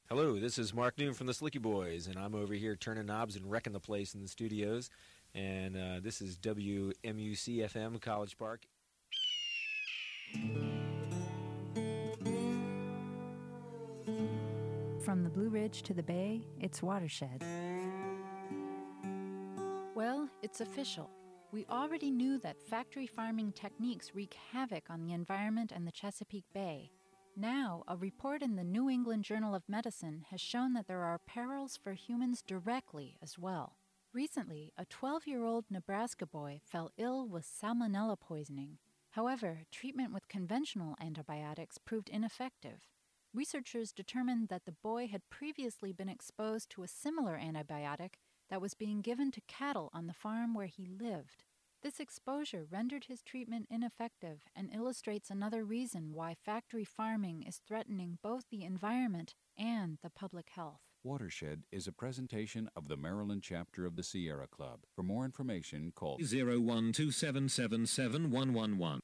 Hello, this is Mark Noon from the Slicky Boys, and I'm over here turning knobs and wrecking the place in the studios. And this is WMUC-FM College Park. From the Blue Ridge to the Bay, it's Watershed. Well, it's official. We already knew that factory farming techniques wreak havoc on the environment and the Chesapeake Bay. Now, a report in the New England Journal of Medicine has shown that there are perils for humans directly as well. Recently, a 12-year-old Nebraska boy fell ill with salmonella poisoning. However, treatment with conventional antibiotics proved ineffective. Researchers determined that the boy had previously been exposed to a similar antibiotic that was being given to cattle on the farm where he lived. This exposure rendered his treatment ineffective and illustrates another reason why factory farming is threatening both the environment and the public health. Watershed is a presentation of the Maryland chapter of the Sierra Club. For more information, call 012777111.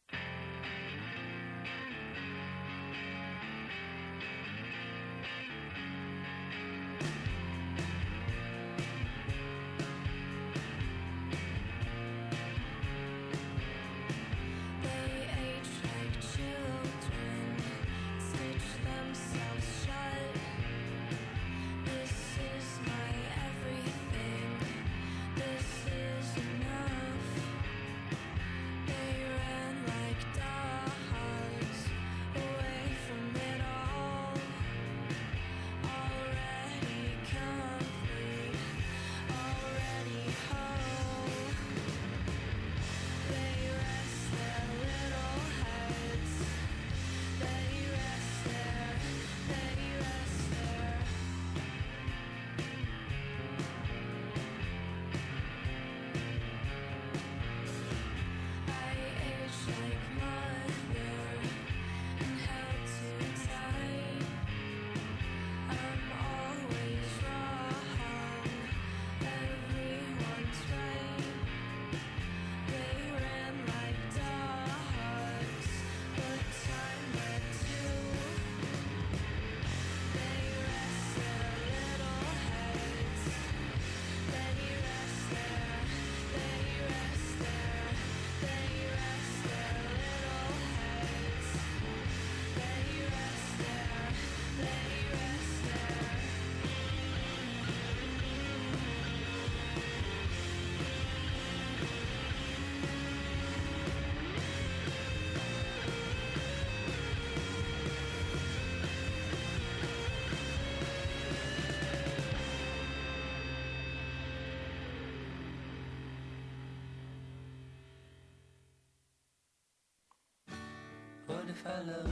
If I loved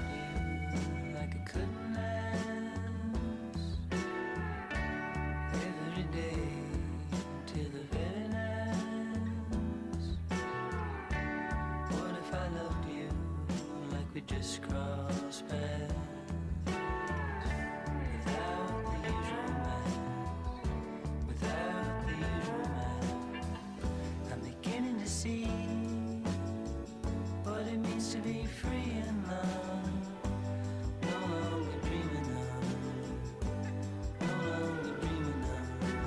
you like I couldn't last every day till the very last? What if I loved you like we just crossed paths without the usual mask, without the usual mask? I'm beginning to see what it means to be free and love. No longer dreaming of, no longer dreaming of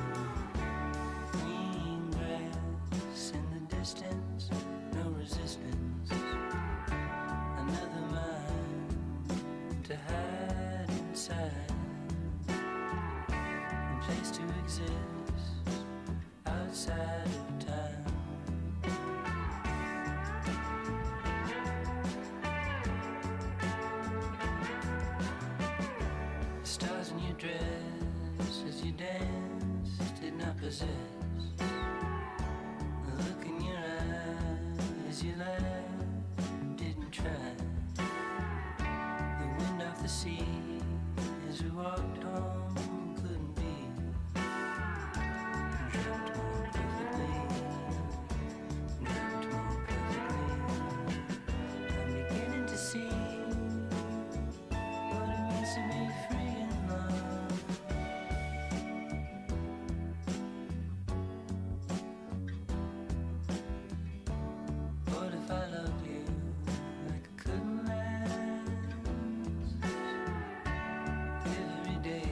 green grass in the distance, no resistance. Another mind to hide inside, a place to exist outside of time. Dress as you dance did not possess the look in your eye as you laughed didn't try. The wind off the sea as we walked home couldn't be dreamt more perfectly, dreamt more perfectly. I'm beginning to see what it means to be free and love. Every day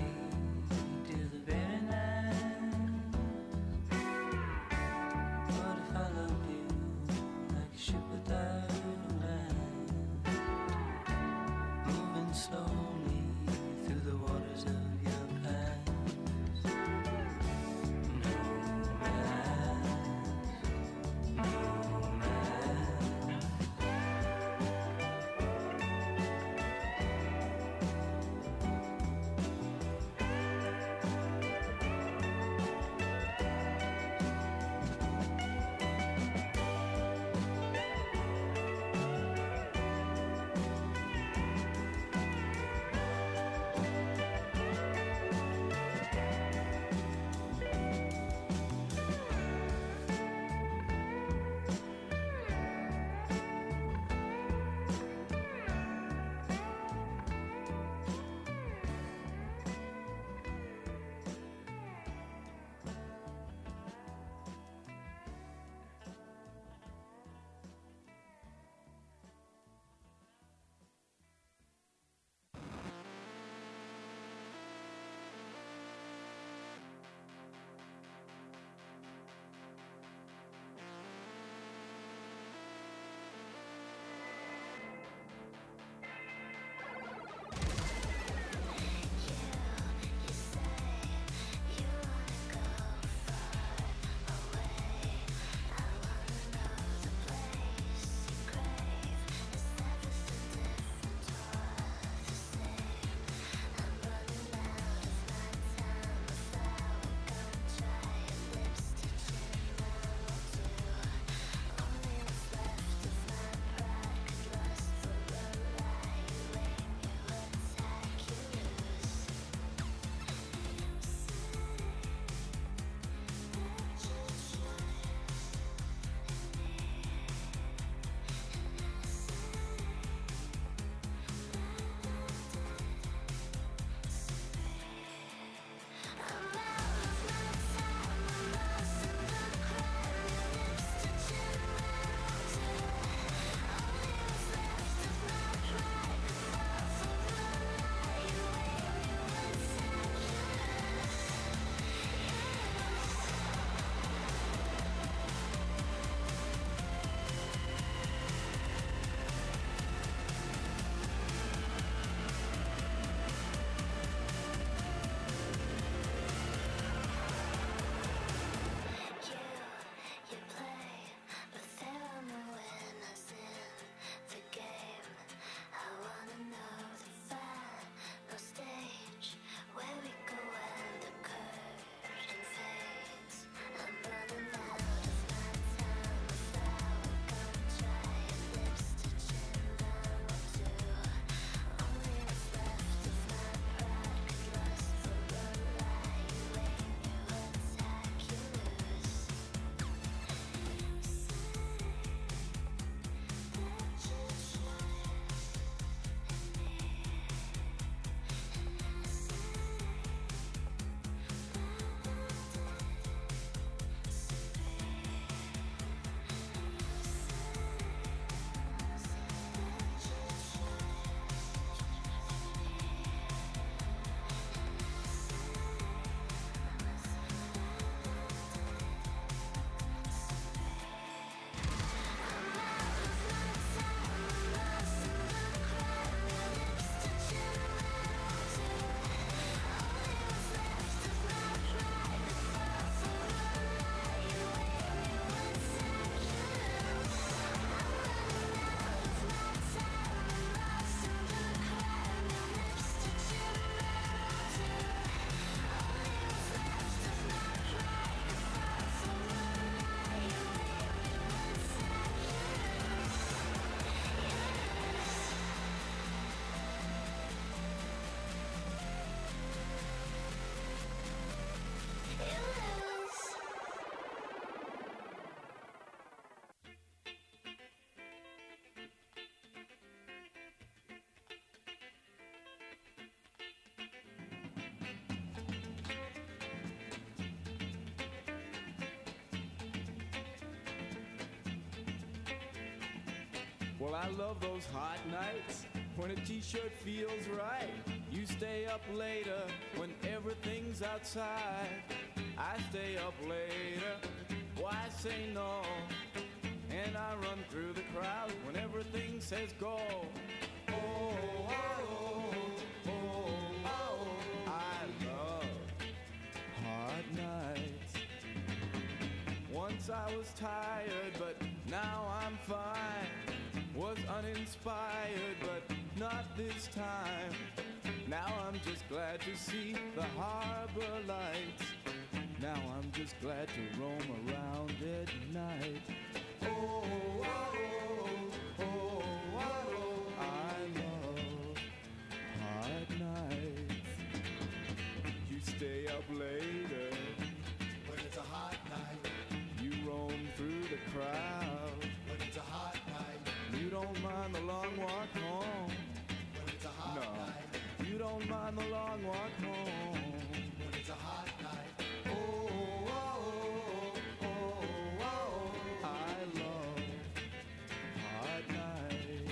Well, I love those hot nights when a t-shirt feels right. You stay up later when everything's outside. I stay up later, why say no? And I run through the crowd when everything says go. Oh, oh, oh, oh, oh, I love hot nights. Once I was tired, but now I'm fine. Was uninspired, but not this time. Now I'm just glad to see the harbor lights. Now I'm just glad to roam around at night. Oh, oh, oh, oh, oh, I love hot nights. You stay up later when it's a hot night. You roam through the crowd when it's a hot night. You don't mind the long walk home when it's a hot night. You don't mind the long walk home when it's a hot night. Oh, oh, oh, oh, oh, oh, I love hot nights.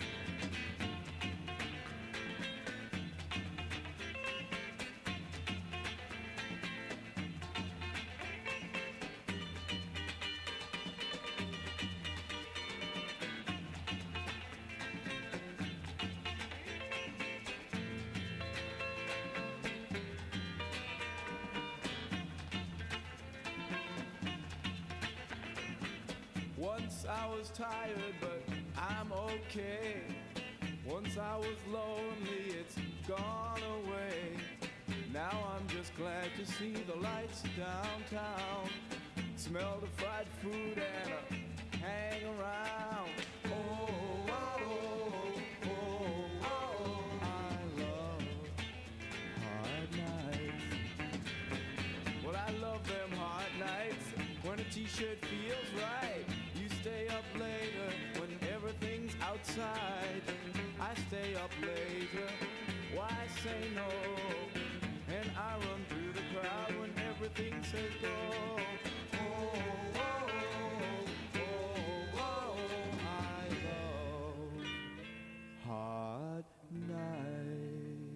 Once I was tired, but I'm okay. Once I was lonely, it's gone away. Now I'm just glad to see the lights downtown, smell the fried food and hang around. Oh, oh, oh, oh, oh, I love hot nights. Well, I love them hot nights when a t-shirt feels right. You stay up later when everything's outside. I stay up later, why say no? And I run through the crowd when everything says go. Oh, oh, oh, oh, oh, I love hot nights.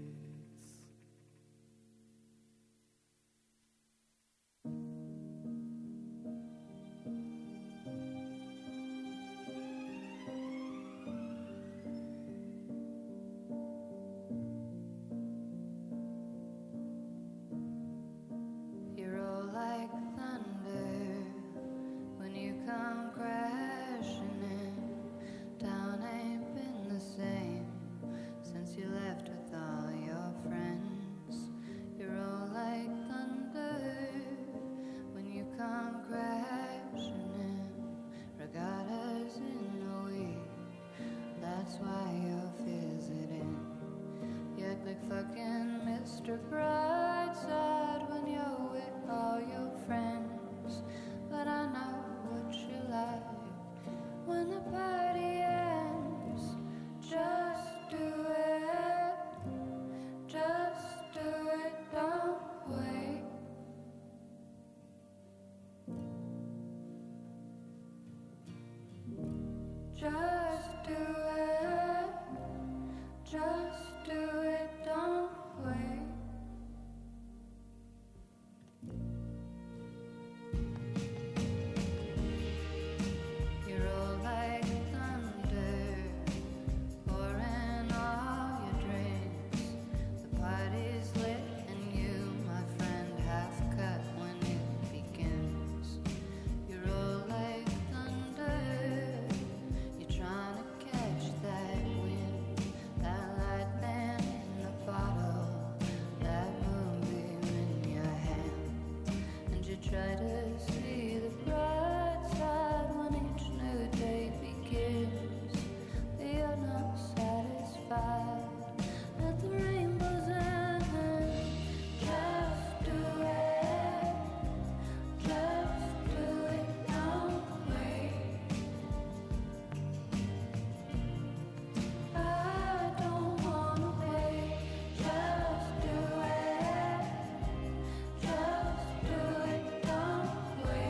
You roll like thunder when you come crashing in. Town ain't been the same since you left with all your friends. You roll like thunder when you come crashing in. Regattas in a week, that's why you're visiting. You act like fucking Mr. Brightside when you're with all your friends. But I know what you like when the party ends. Just do it, just do it, don't wait. Just do it, just do it, don't wait. You roll like thunder, pouring all your drinks. The party's lit and you, my friend, half cut when it begins. You roll like thunder, you're trying to catch that wind, that lightning in the bottle, that moonbeam in your hand. And you try to see the bright side when each new day begins. But you're not satisfied at the rainbow's end. Just do it, just do it, don't wait. I don't wanna wait. Just do it, don't wait.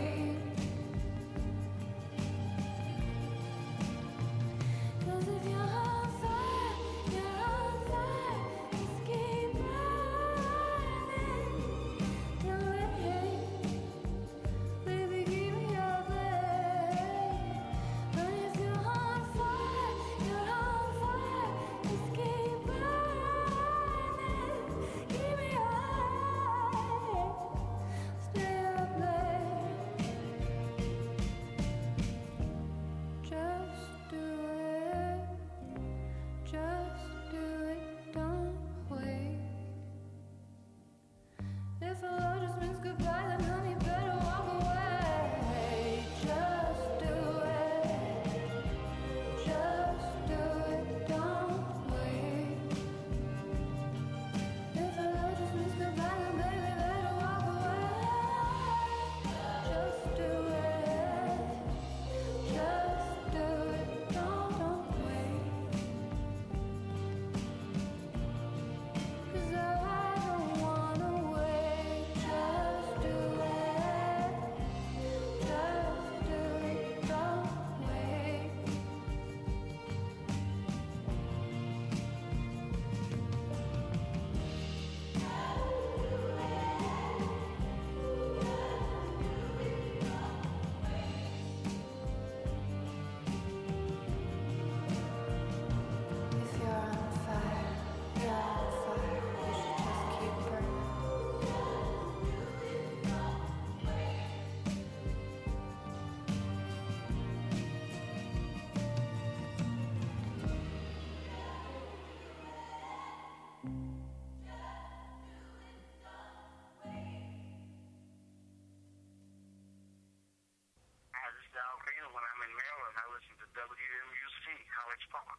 WMUC, Alex Palmer.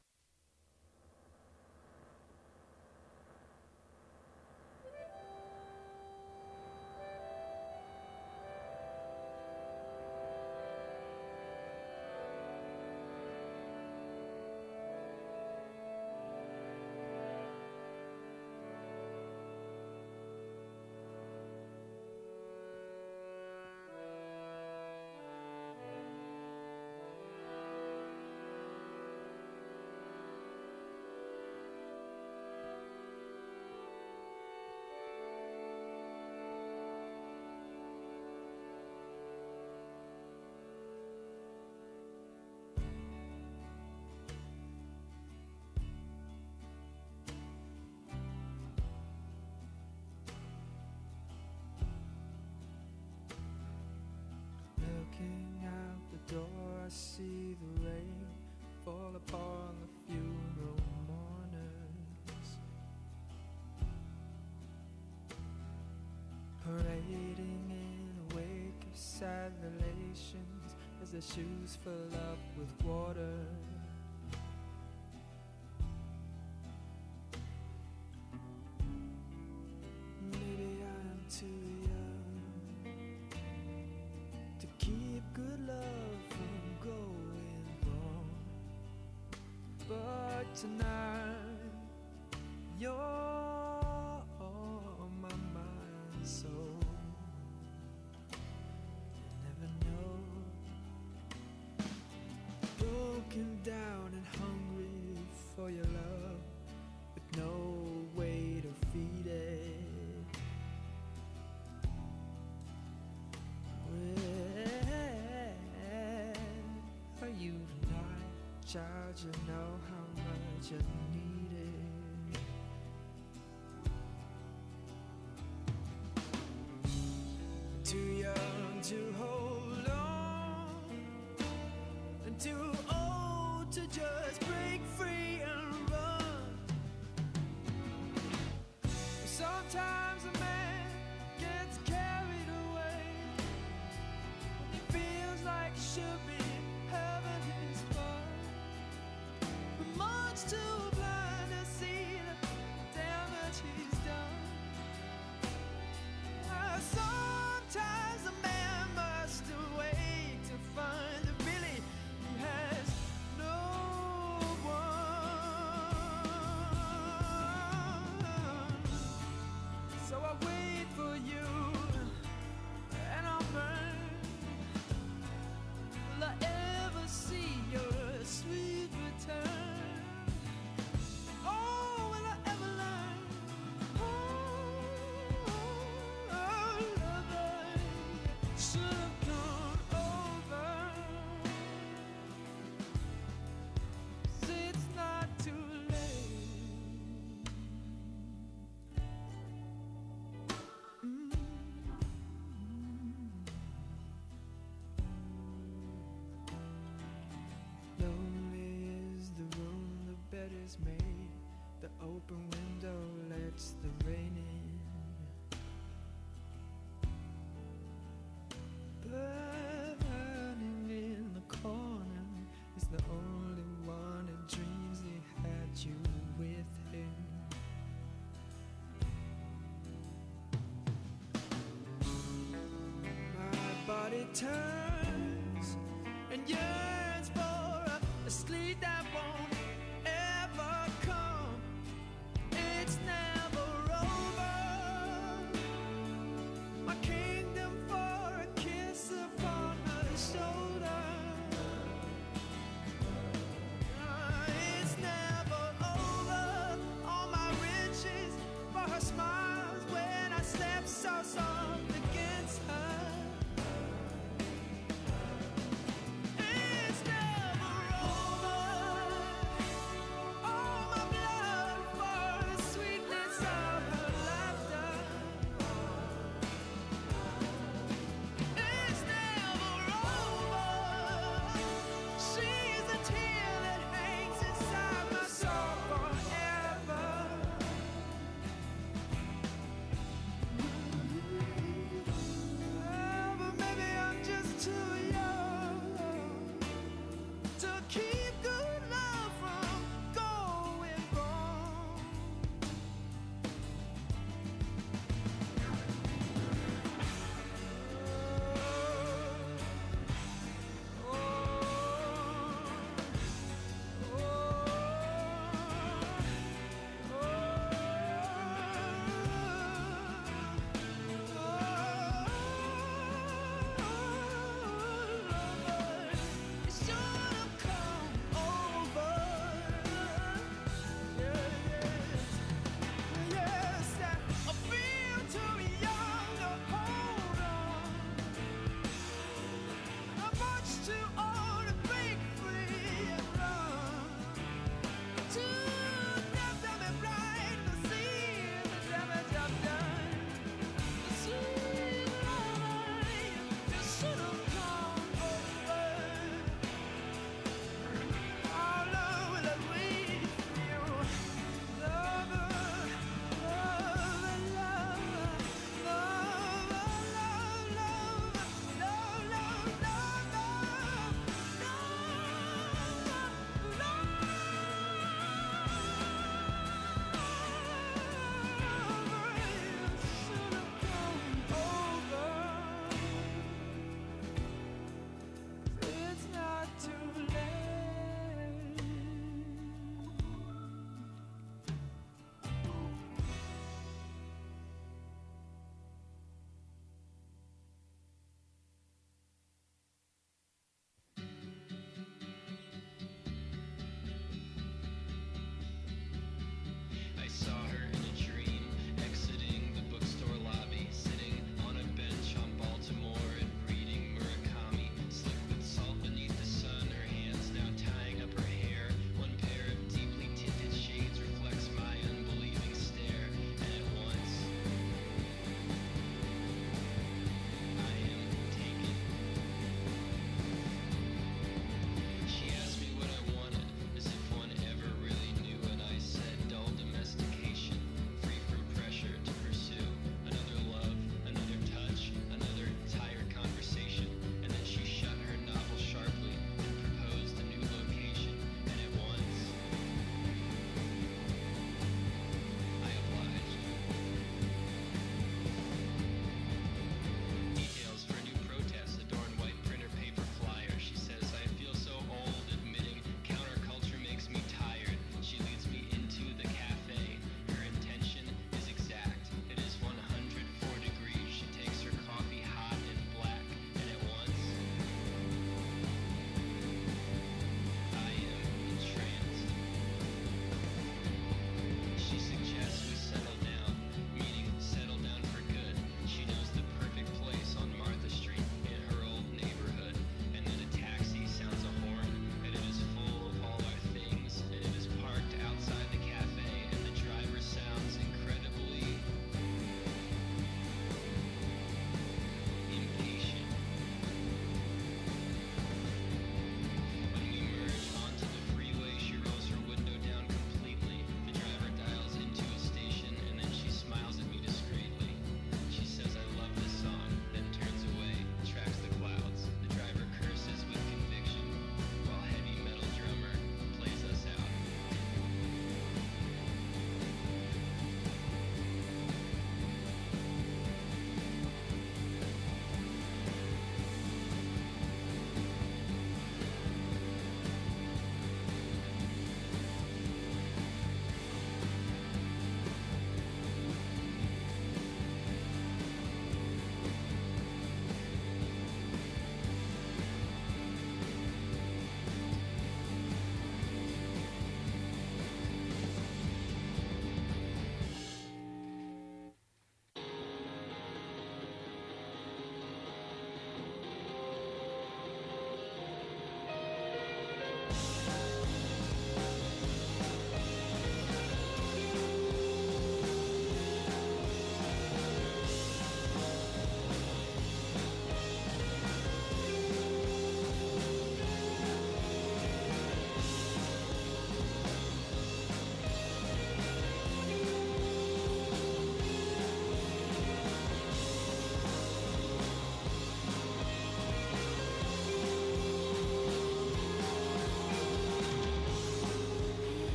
Looking out the door, I see the rain fall upon the funeral mourners, parading in a wake of sad relations as their shoes fill up with water. Maybe I'm too young to keep good love from going wrong, but tonight you're on my mind, so you never know. Broken down and hungry for your love, with no way to feed it. Where are you tonight, child? You know how much I need it. Too young to hold on, and too old to just break free and run. Sometimes a man gets carried away. He feels like he should be having his fun, but much too blind to see the damage he's done. Sometimes a man must awake to find that really he has no one. So I wait for you, and I'll burn. Will I ever see your sweet return? Oh, will I ever learn? Oh, lover, should have gone over. It's not too late. Lonely is the room the bed is made. The open window lets the rain in. Burning in the corner is the only one who dreams he had you with him. My body turns and yearns for a sleep that won't ever come. It's never over. My kingdom for a kiss upon her shoulder. It's never over. All my riches for her smiles when I slept so soft against her. It's never over.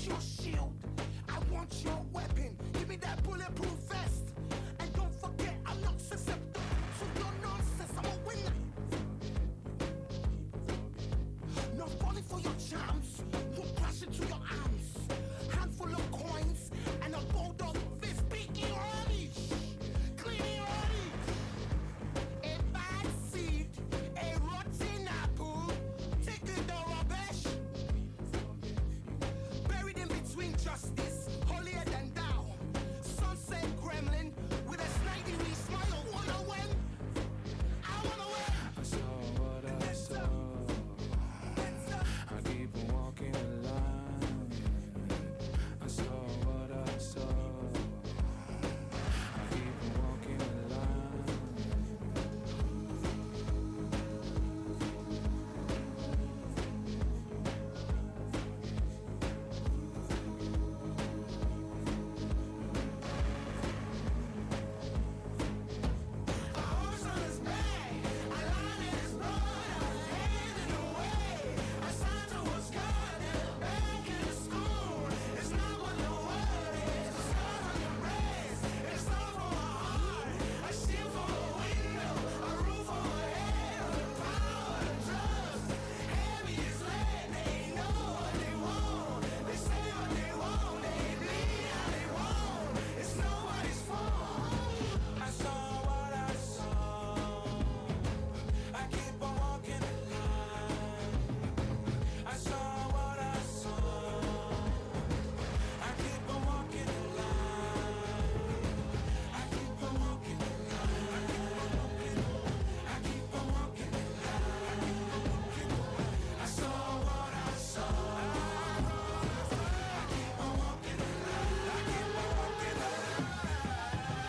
your shield. I want your weapon. Give me that bulletproof vest. And don't forget, I'm not susceptible to your nonsense. I'm a winner. Not falling for your charms. Won't crash into your arms. Handful of coins and a bulldog fist. Speaking early. Cleaning early. A bad seed. A rotten apple. Taking the rubbish. Buried in between justice. Holier than thou. Sunset gremlin with a snidely smile. Wanna win? I wanna win. I saw what I saw. I keep on walking the line. I saw what I saw. I keep on walking the line. A horse on his back, a lion in his blood, a hand in the way. A sign to what's God and a back in the school. It's not what the word is. A scar on your breast. It's not for a heart. A shield for a window. A roof over head. The power, the trust. Heavy is lead. They know what they want. They say what they want. They bleed how they want. It's nobody's fault. I saw what I saw. I keep on walking the line. I saw what I saw. I keep on walking the line. I keep on walking the line. I keep on walking the line. I saw what I saw. I keep on walking the line. I keep on walking the line.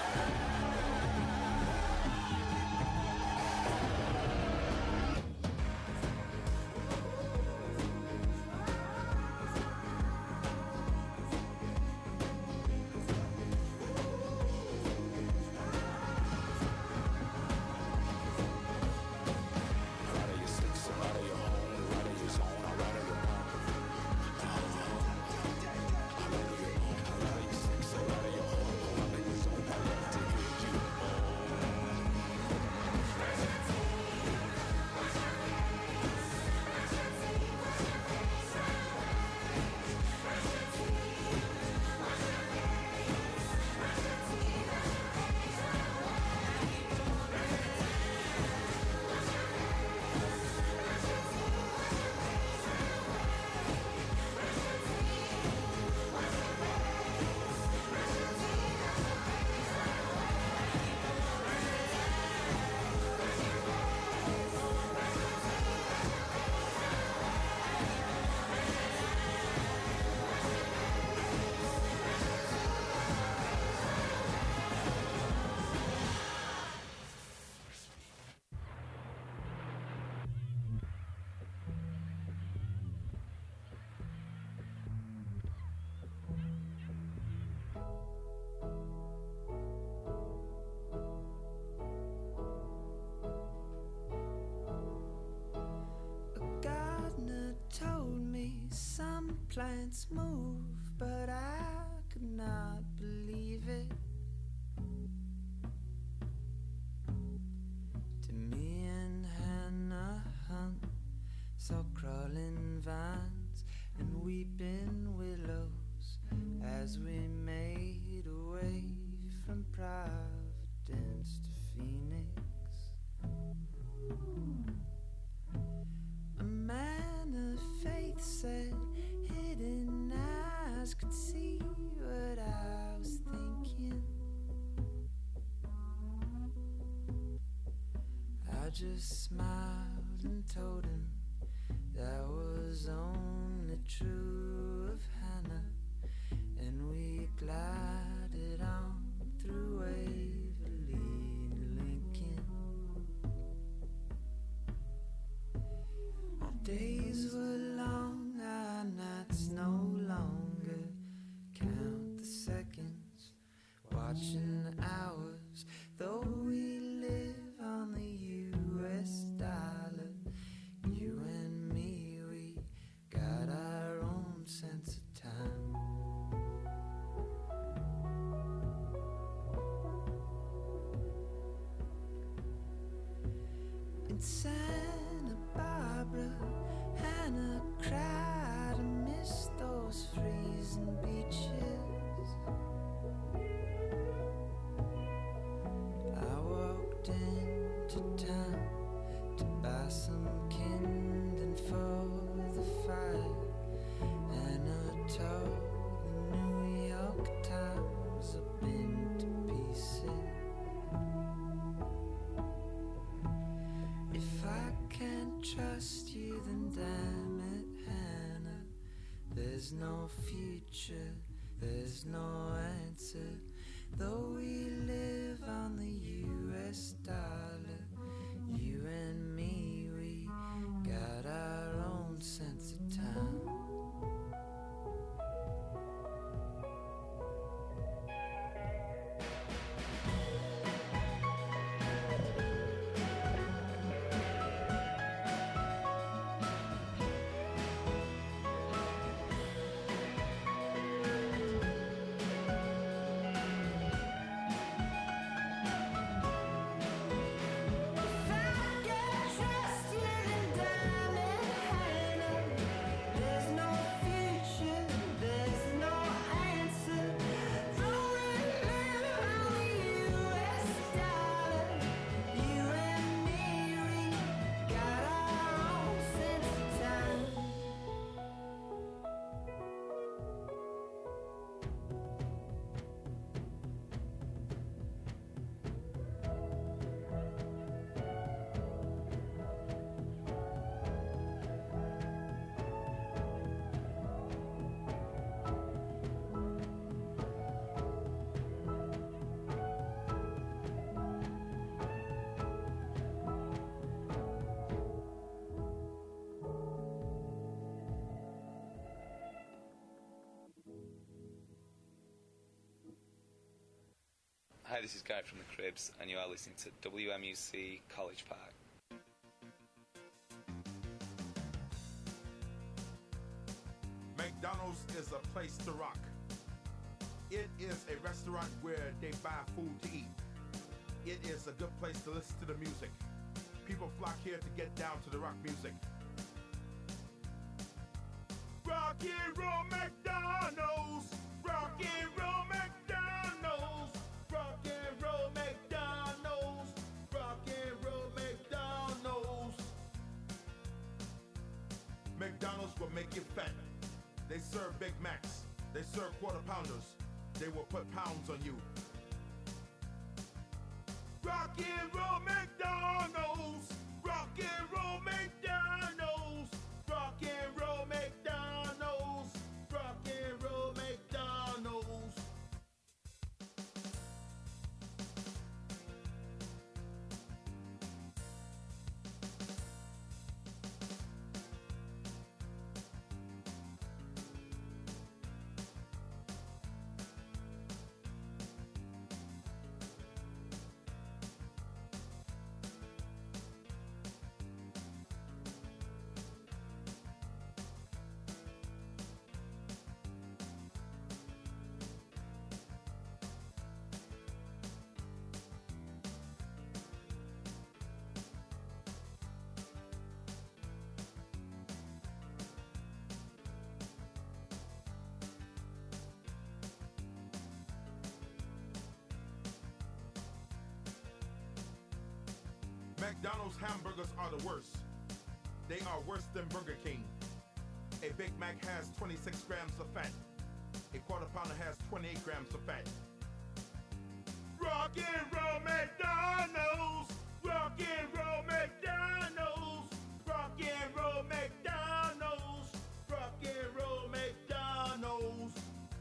A gardener told me some plants move, but I could not believe it. To me and Hannah Hunt saw crawling vines and weeping willows as we made our way from Providence to Phoenix. A man of faith said hidden eyes could see what I was thinking. I just smiled and told him that was only true of Hannah, and we glided on through Waverly and Lincoln. Our days were long, our nights no longer. Count the seconds, watching the hours, though we live on the US dollar. You and me, we got our own sense of time. Santa Barbara, Hannah cried and missed those freezing beaches. I walked into town to buy some kindling for the fire, and I told the New York Times I've been to pieces. If I can't trust you, then damn it, Hannah. There's no future, there's no answer. Though we live on the US dollar, you and me, we got our own sense of time. Hi, this is Guy from the Cribs, and you are listening to WMUC College Park. McDonald's is a place to rock. It is a restaurant where they buy food to eat. It is a good place to listen to the music. People flock here to get down to the rock music. Rock and roll McDonald's! Rock and roll McDonald's! Rock and roll McDonald's! Rock and roll McDonald's! McDonald's will make you fat. They serve Big Macs. They serve quarter pounders. They will put pounds on you. Rock and roll McDonald's! Rock and roll McDonald's! Rock and roll McDonald's! Rock and roll McDonald's! McDonald's hamburgers are the worst. They are worse than Burger King. A Big Mac has 26 grams of fat. A quarter pounder has 28 grams of fat. Rock and roll McDonald's! Rock and roll McDonald's! Rock and roll McDonald's! Rock and roll McDonald's!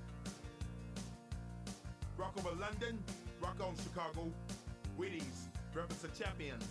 Rock over London, rock on Chicago. Wheaties, breakfast of champions.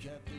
get